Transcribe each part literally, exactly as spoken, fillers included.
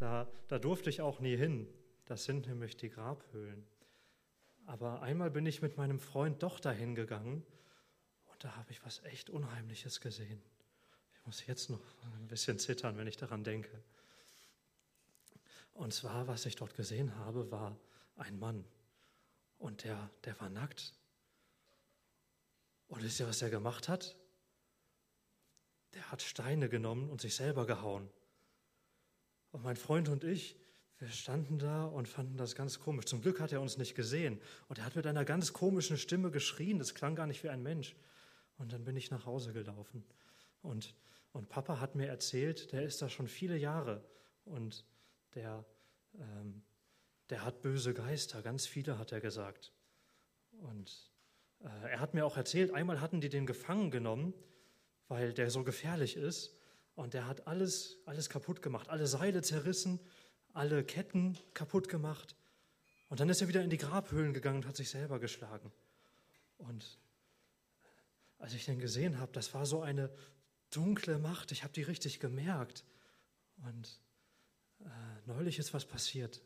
da, da durfte ich auch nie hin. Das sind nämlich die Grabhöhlen. Aber einmal bin ich mit meinem Freund doch dahin gegangen und da habe ich was echt Unheimliches gesehen. Ich muss jetzt noch ein bisschen zittern, wenn ich daran denke. Und zwar, was ich dort gesehen habe, war ein Mann. Und der, der war nackt. Und wisst ihr, was er gemacht hat? Der hat Steine genommen und sich selber gehauen. Und mein Freund und ich, wir standen da und fanden das ganz komisch. Zum Glück hat er uns nicht gesehen. Und er hat mit einer ganz komischen Stimme geschrien. Das klang gar nicht wie ein Mensch. Und dann bin ich nach Hause gelaufen. Und, und Papa hat mir erzählt, der ist da schon viele Jahre. Und der, ähm, der hat böse Geister. Ganz viele, hat er gesagt. Und äh, er hat mir auch erzählt, einmal hatten die den gefangen genommen, weil der so gefährlich ist. Und der hat alles, alles kaputt gemacht. Alle Seile zerrissen, alle Ketten kaputt gemacht. Und dann ist er wieder in die Grabhöhlen gegangen und hat sich selber geschlagen. Und als ich den gesehen habe, das war so eine dunkle Macht. Ich habe die richtig gemerkt. Und äh, neulich ist was passiert.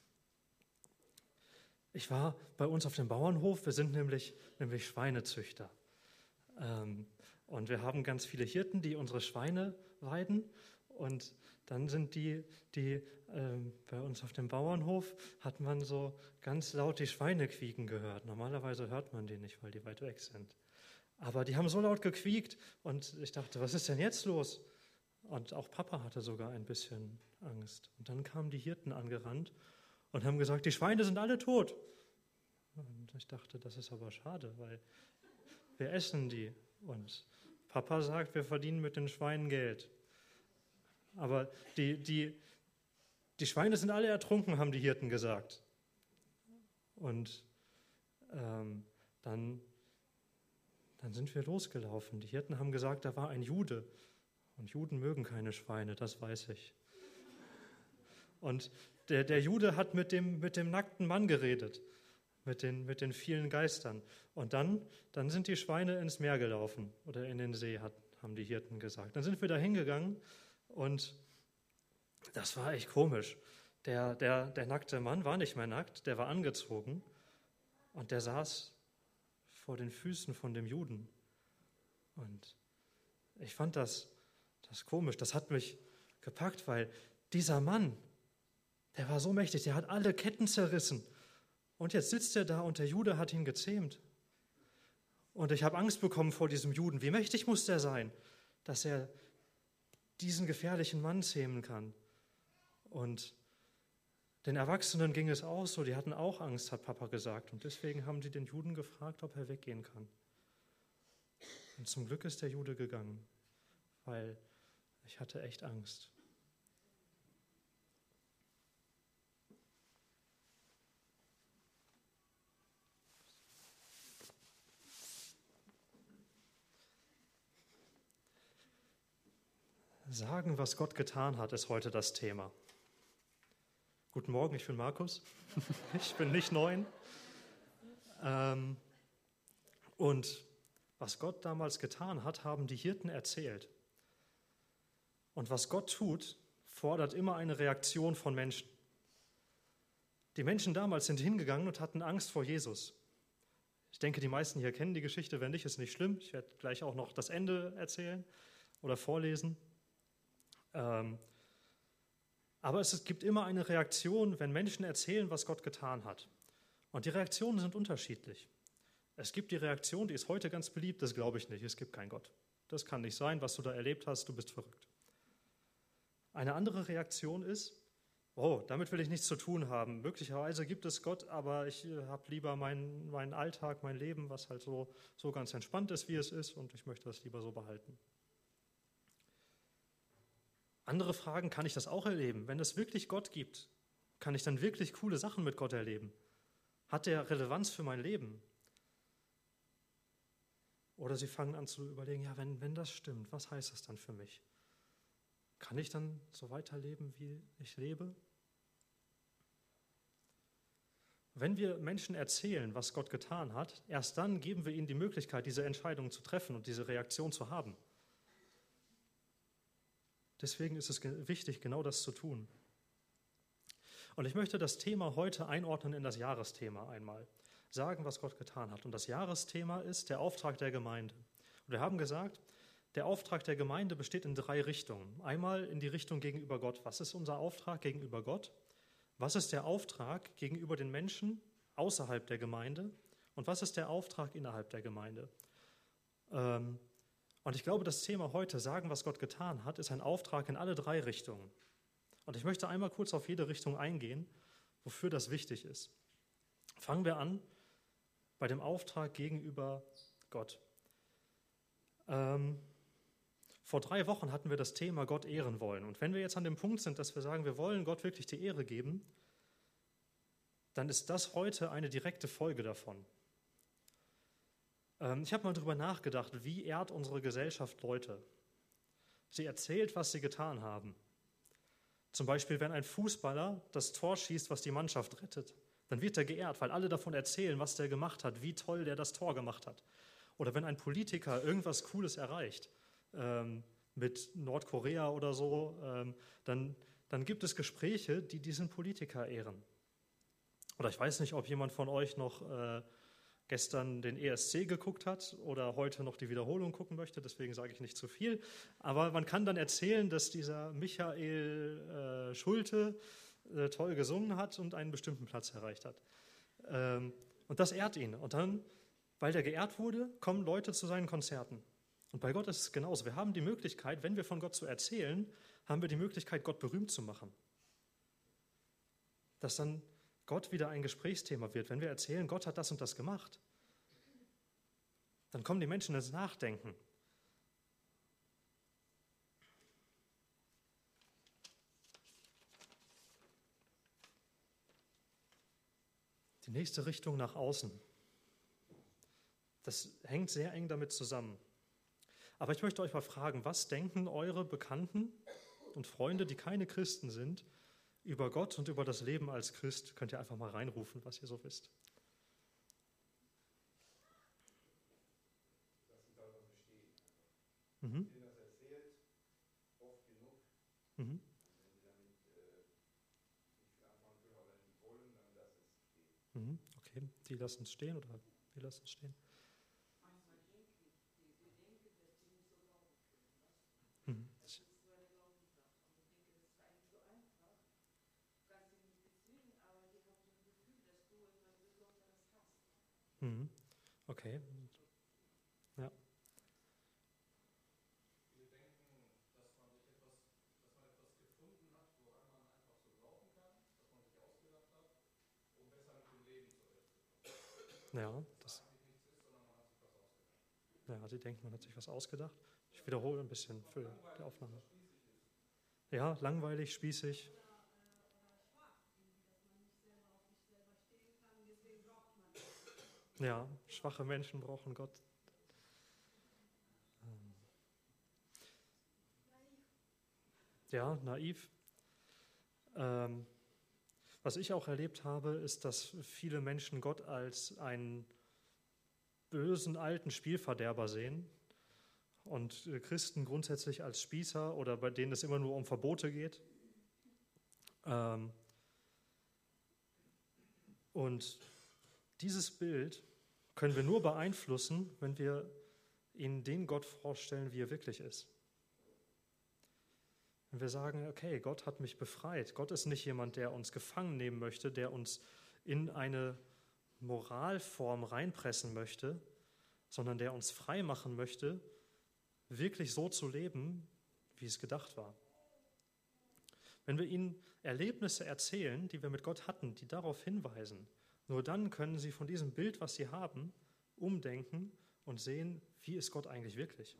Ich war bei uns auf dem Bauernhof. Wir sind nämlich, nämlich Schweinezüchter. Ähm, und wir haben ganz viele Hirten, die unsere Schweine weiden. Und dann sind die, die ähm, bei uns auf dem Bauernhof, hat man so ganz laut die Schweine quieken gehört. Normalerweise hört man die nicht, weil die weit weg sind. Aber die haben so laut gequiekt und ich dachte, was ist denn jetzt los? Und auch Papa hatte sogar ein bisschen Angst. Und dann kamen die Hirten angerannt und haben gesagt, die Schweine sind alle tot. Und ich dachte, das ist aber schade, weil wir essen die. Und Papa sagt, wir verdienen mit den Schweinen Geld. Aber die, die, die Schweine sind alle ertrunken, haben die Hirten gesagt. Und ähm, dann, dann sind wir losgelaufen. Die Hirten haben gesagt, da war ein Jude. Und Juden mögen keine Schweine, das weiß ich. Und der, der Jude hat mit dem, mit dem nackten Mann geredet, mit den, mit den vielen Geistern. Und dann, dann sind die Schweine ins Meer gelaufen oder in den See, hat, haben die Hirten gesagt. Dann sind wir da hingegangen. Und das war echt komisch. Der, der, der nackte Mann war nicht mehr nackt, der war angezogen und der saß vor den Füßen von dem Juden. Und ich fand das, das komisch, das hat mich gepackt, weil dieser Mann, der war so mächtig, der hat alle Ketten zerrissen. Und jetzt sitzt er da und der Jude hat ihn gezähmt. Und ich habe Angst bekommen vor diesem Juden. Wie mächtig muss der sein, dass er diesen gefährlichen Mann zähmen kann. Und den Erwachsenen ging es auch so, die hatten auch Angst, hat Papa gesagt. Und deswegen haben die den Juden gefragt, ob er weggehen kann. Und zum Glück ist der Jude gegangen, weil ich hatte echt Angst. Sagen, was Gott getan hat, ist heute das Thema. Guten Morgen, ich bin Markus. Ich bin nicht neun. Ähm, und was Gott damals getan hat, haben die Hirten erzählt. Und was Gott tut, fordert immer eine Reaktion von Menschen. Die Menschen damals sind hingegangen und hatten Angst vor Jesus. Ich denke, die meisten hier kennen die Geschichte. Wenn nicht, ist nicht schlimm. Ich werde gleich auch noch das Ende erzählen oder vorlesen. Ähm, aber es gibt immer eine Reaktion, wenn Menschen erzählen, was Gott getan hat. Und die Reaktionen sind unterschiedlich. Es gibt die Reaktion, die ist heute ganz beliebt, das glaube ich nicht, es gibt keinen Gott. Das kann nicht sein, was du da erlebt hast, du bist verrückt. Eine andere Reaktion ist, oh, damit will ich nichts zu tun haben. Möglicherweise gibt es Gott, aber ich habe lieber meinen, meinen Alltag, mein Leben, was halt so, so ganz entspannt ist, wie es ist, und ich möchte das lieber so behalten. Andere fragen, kann ich das auch erleben? Wenn es wirklich Gott gibt, kann ich dann wirklich coole Sachen mit Gott erleben? Hat der Relevanz für mein Leben? Oder sie fangen an zu überlegen, ja, wenn, wenn das stimmt, was heißt das dann für mich? Kann ich dann so weiterleben, wie ich lebe? Wenn wir Menschen erzählen, was Gott getan hat, erst dann geben wir ihnen die Möglichkeit, diese Entscheidung zu treffen und diese Reaktion zu haben. Deswegen ist es wichtig, genau das zu tun. Und ich möchte das Thema heute einordnen in das Jahresthema einmal. Sagen, was Gott getan hat. Und das Jahresthema ist der Auftrag der Gemeinde. Und wir haben gesagt, der Auftrag der Gemeinde besteht in drei Richtungen. Einmal in die Richtung gegenüber Gott. Was ist unser Auftrag gegenüber Gott? Was ist der Auftrag gegenüber den Menschen außerhalb der Gemeinde? Und was ist der Auftrag innerhalb der Gemeinde? Ähm, und ich glaube, das Thema heute, sagen, was Gott getan hat, ist ein Auftrag in alle drei Richtungen. Und ich möchte einmal kurz auf jede Richtung eingehen, wofür das wichtig ist. Fangen wir an bei dem Auftrag gegenüber Gott. Ähm, vor drei Wochen hatten wir das Thema Gott ehren wollen. Und wenn wir jetzt an dem Punkt sind, dass wir sagen, wir wollen Gott wirklich die Ehre geben, dann ist das heute eine direkte Folge davon. Ähm, ich habe mal darüber nachgedacht, wie ehrt unsere Gesellschaft Leute? Sie erzählt, was sie getan haben. Zum Beispiel, wenn ein Fußballer das Tor schießt, was die Mannschaft rettet, dann wird er geehrt, weil alle davon erzählen, was der gemacht hat, wie toll der das Tor gemacht hat. Oder wenn ein Politiker irgendwas Cooles erreicht, ähm, mit Nordkorea oder so, ähm, dann, dann gibt es Gespräche, die diesen Politiker ehren. Oder ich weiß nicht, ob jemand von euch noch äh, gestern den E S C geguckt hat oder heute noch die Wiederholung gucken möchte, deswegen sage ich nicht zu viel. Aber man kann dann erzählen, dass dieser Michael äh, Schulte äh, toll gesungen hat und einen bestimmten Platz erreicht hat. Ähm, und das ehrt ihn. Und dann, weil der geehrt wurde, kommen Leute zu seinen Konzerten. Und bei Gott ist es genauso. Wir haben die Möglichkeit, wenn wir von Gott zu erzählen, haben wir die Möglichkeit, Gott berühmt zu machen. Dass dann Gott wieder ein Gesprächsthema wird. Wenn wir erzählen, Gott hat das und das gemacht, dann kommen die Menschen ins Nachdenken. Die nächste Richtung nach außen. Das hängt sehr eng damit zusammen. Aber ich möchte euch mal fragen, was denken eure Bekannten und Freunde, die keine Christen sind, über Gott und über das Leben als Christ? Könnt ihr einfach mal reinrufen, was ihr so wisst. Dass sie daran bestehen. Mhm. Wenn das erzählt, oft genug, Mhm. wenn sie damit äh, nicht viel anfangen können oder nicht wollen, dann lassen sie es stehen. Mhm. Okay, die lassen es stehen oder wir lassen es stehen. Manchmal denken die, die denken, dass die nicht so glauben können. Was? Mhm. Das ist so eine Glaubenssache. Und ich denke, das ist eigentlich so einfach. Du kannst sie nicht bezwingen, aber die haben so ein Gefühl, dass du etwas Besonderes hast. Mhm. Okay. Ja. Wir denken, dass man sich etwas, dass man etwas gefunden hat, woran man einfach so glauben kann, dass man sich ausgedacht hat, um besser mit dem Leben zurechtzukommen. Ja, das, Eigentlich nichts ist, sondern man hat sich was ausgedacht. ja, sie denken, man hat sich was ausgedacht. Ich wiederhole ein bisschen für die Aufnahme. Ja, langweilig, spießig. Oder, äh, oder schwach, irgendwie, dass man nicht selber auf sich selber stehen kann, deswegen braucht man das. Ja, schwache Menschen brauchen Gott. Ähm, Ja, naiv. Ähm, was ich auch erlebt habe, ist, dass viele Menschen Gott als einen bösen alten Spielverderber sehen und äh, Christen grundsätzlich als Spießer oder bei denen es immer nur um Verbote geht. Ähm, und dieses Bild können wir nur beeinflussen, wenn wir ihnen den Gott vorstellen, wie er wirklich ist. Wenn wir sagen, okay, Gott hat mich befreit. Gott ist nicht jemand, der uns gefangen nehmen möchte, der uns in eine Moralform reinpressen möchte, sondern der uns frei machen möchte, wirklich so zu leben, wie es gedacht war. Wenn wir ihnen Erlebnisse erzählen, die wir mit Gott hatten, die darauf hinweisen, nur dann können sie von diesem Bild, was sie haben, umdenken und sehen, wie ist Gott eigentlich wirklich.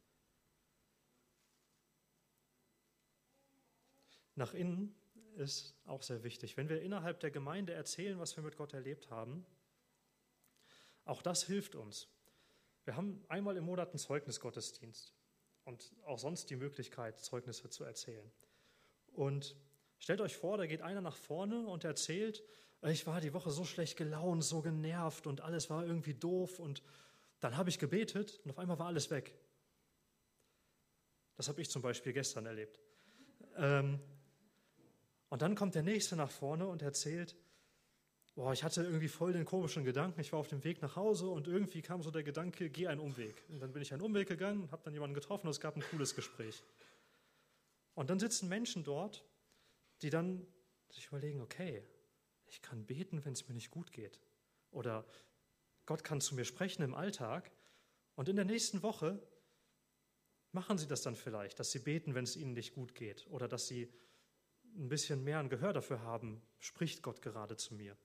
Nach innen ist auch sehr wichtig. Wenn wir innerhalb der Gemeinde erzählen, was wir mit Gott erlebt haben, auch das hilft uns. Wir haben einmal im Monat einen Zeugnisgottesdienst und auch sonst die Möglichkeit, Zeugnisse zu erzählen. Und stellt euch vor, da geht einer nach vorne und erzählt, ich war die Woche so schlecht gelaunt, so genervt und alles war irgendwie doof und dann habe ich gebetet und auf einmal war alles weg. Das habe ich zum Beispiel gestern erlebt. Ähm, Und dann kommt der Nächste nach vorne und erzählt, boah, ich hatte irgendwie voll den komischen Gedanken, ich war auf dem Weg nach Hause und irgendwie kam so der Gedanke, geh einen Umweg. Und dann bin ich einen Umweg gegangen und habe dann jemanden getroffen und es gab ein cooles Gespräch. Und dann sitzen Menschen dort, die dann sich überlegen, okay, ich kann beten, wenn es mir nicht gut geht. Oder Gott kann zu mir sprechen im Alltag. Und in der nächsten Woche machen sie das dann vielleicht, dass sie beten, wenn es ihnen nicht gut geht. Oder dass sie ein bisschen mehr ein Gehör dafür haben, spricht Gott gerade zu mir.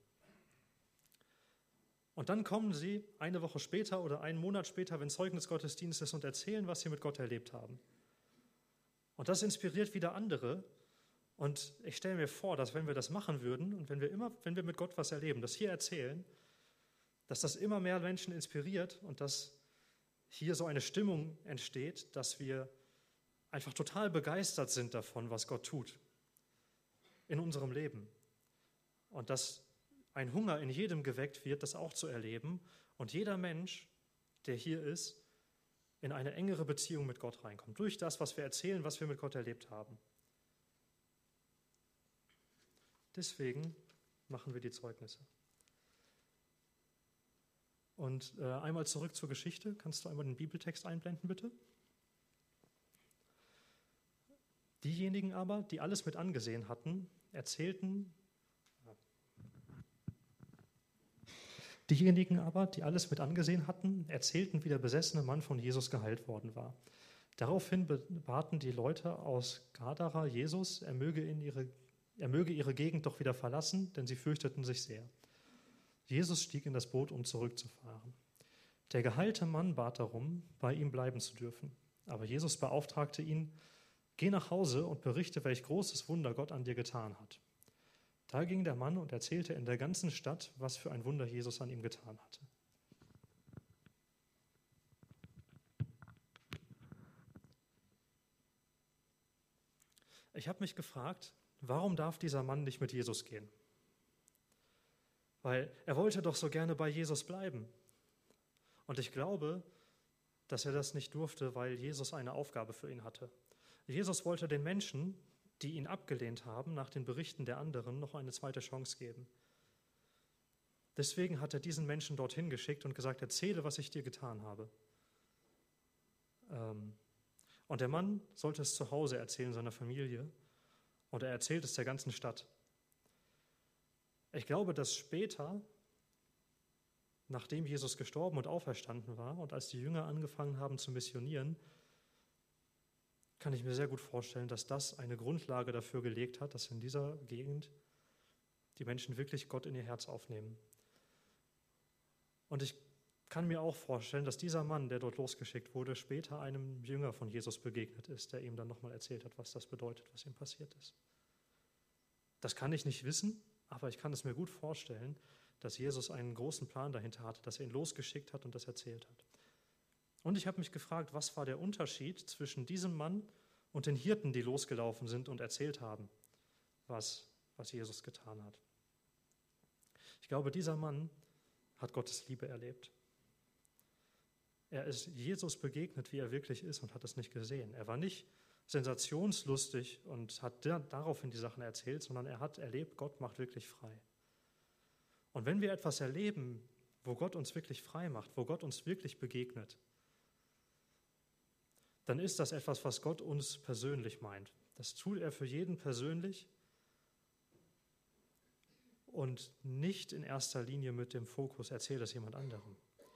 Und dann kommen sie eine Woche später oder einen Monat später, wenn Zeugnisgottesdienst ist, und erzählen, was sie mit Gott erlebt haben. Und das inspiriert wieder andere. Und ich stelle mir vor, dass wenn wir das machen würden und wenn wir immer, wenn wir mit Gott was erleben, das hier erzählen, dass das immer mehr Menschen inspiriert und dass hier so eine Stimmung entsteht, dass wir einfach total begeistert sind davon, was Gott tut in unserem Leben. Und dass ein Hunger in jedem geweckt wird, das auch zu erleben und jeder Mensch, der hier ist, in eine engere Beziehung mit Gott reinkommt, durch das, was wir erzählen, was wir mit Gott erlebt haben. Deswegen machen wir die Zeugnisse. Und äh, einmal zurück zur Geschichte. Kannst du einmal den Bibeltext einblenden, bitte? Diejenigen aber, die alles mit angesehen hatten, erzählten, diejenigen aber, die alles mit angesehen hatten, erzählten, wie der besessene Mann von Jesus geheilt worden war. Daraufhin baten die Leute aus Gadara Jesus, er möge, in ihre, er möge ihre Gegend doch wieder verlassen, denn sie fürchteten sich sehr. Jesus stieg in das Boot, um zurückzufahren. Der geheilte Mann bat darum, bei ihm bleiben zu dürfen. Aber Jesus beauftragte ihn, geh nach Hause und berichte, welch großes Wunder Gott an dir getan hat. Da ging der Mann und erzählte in der ganzen Stadt, was für ein Wunder Jesus an ihm getan hatte. Ich habe mich gefragt, warum darf dieser Mann nicht mit Jesus gehen? Weil er wollte doch so gerne bei Jesus bleiben. Und ich glaube, dass er das nicht durfte, weil Jesus eine Aufgabe für ihn hatte. Jesus wollte den Menschen, die ihn abgelehnt haben, nach den Berichten der anderen noch eine zweite Chance geben. Deswegen hat er diesen Menschen dorthin geschickt und gesagt, erzähle, was ich dir getan habe. Und der Mann sollte es zu Hause erzählen, seiner Familie, und er erzählt es der ganzen Stadt. Ich glaube, dass später, nachdem Jesus gestorben und auferstanden war und als die Jünger angefangen haben zu missionieren, kann ich mir sehr gut vorstellen, dass das eine Grundlage dafür gelegt hat, dass in dieser Gegend die Menschen wirklich Gott in ihr Herz aufnehmen. Und ich kann mir auch vorstellen, dass dieser Mann, der dort losgeschickt wurde, später einem Jünger von Jesus begegnet ist, der ihm dann nochmal erzählt hat, was das bedeutet, was ihm passiert ist. Das kann ich nicht wissen, aber ich kann es mir gut vorstellen, dass Jesus einen großen Plan dahinter hatte, dass er ihn losgeschickt hat und das erzählt hat. Und ich habe mich gefragt, was war der Unterschied zwischen diesem Mann und den Hirten, die losgelaufen sind und erzählt haben, was, was Jesus getan hat. Ich glaube, dieser Mann hat Gottes Liebe erlebt. Er ist Jesus begegnet, wie er wirklich ist, und hat es nicht gesehen. Er war nicht sensationslustig und hat daraufhin die Sachen erzählt, sondern er hat erlebt, Gott macht wirklich frei. Und wenn wir etwas erleben, wo Gott uns wirklich frei macht, wo Gott uns wirklich begegnet, dann ist das etwas, was Gott uns persönlich meint. Das tut er für jeden persönlich und nicht in erster Linie mit dem Fokus, erzählt es jemand anderem.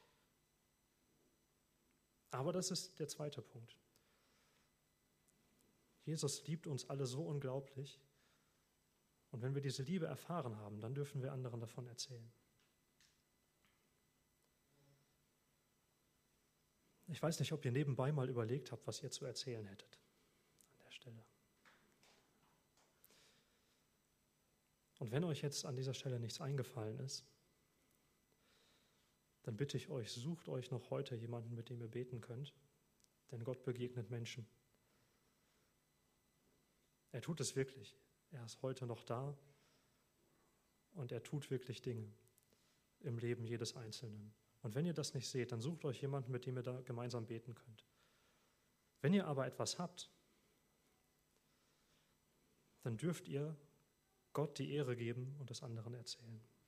Aber das ist der zweite Punkt. Jesus liebt uns alle so unglaublich. Und wenn wir diese Liebe erfahren haben, dann dürfen wir anderen davon erzählen. Ich weiß nicht, ob ihr nebenbei mal überlegt habt, was ihr zu erzählen hättet an der Stelle. Und wenn euch jetzt an dieser Stelle nichts eingefallen ist, dann bitte ich euch, sucht euch noch heute jemanden, mit dem ihr beten könnt, denn Gott begegnet Menschen. Er tut es wirklich. Er ist heute noch da und er tut wirklich Dinge im Leben jedes Einzelnen. Und wenn ihr das nicht seht, dann sucht euch jemanden, mit dem ihr da gemeinsam beten könnt. Wenn ihr aber etwas habt, dann dürft ihr Gott die Ehre geben und das anderen erzählen.